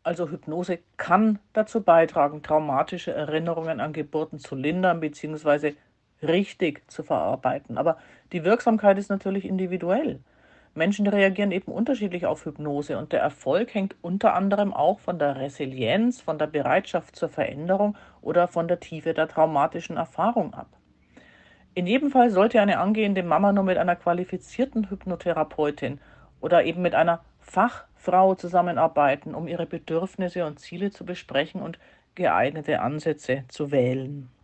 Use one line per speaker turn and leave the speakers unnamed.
Also Hypnose kann dazu beitragen, traumatische Erinnerungen an Geburten zu lindern bzw. richtig zu verarbeiten. Aber die Wirksamkeit ist natürlich individuell. Menschen reagieren eben unterschiedlich auf Hypnose und der Erfolg hängt unter anderem auch von der Resilienz, von der Bereitschaft zur Veränderung oder von der Tiefe der traumatischen Erfahrung ab. In jedem Fall sollte eine angehende Mama nur mit einer qualifizierten Hypnotherapeutin oder eben mit einer Fachfrau zusammenarbeiten, um ihre Bedürfnisse und Ziele zu besprechen und geeignete Ansätze zu wählen.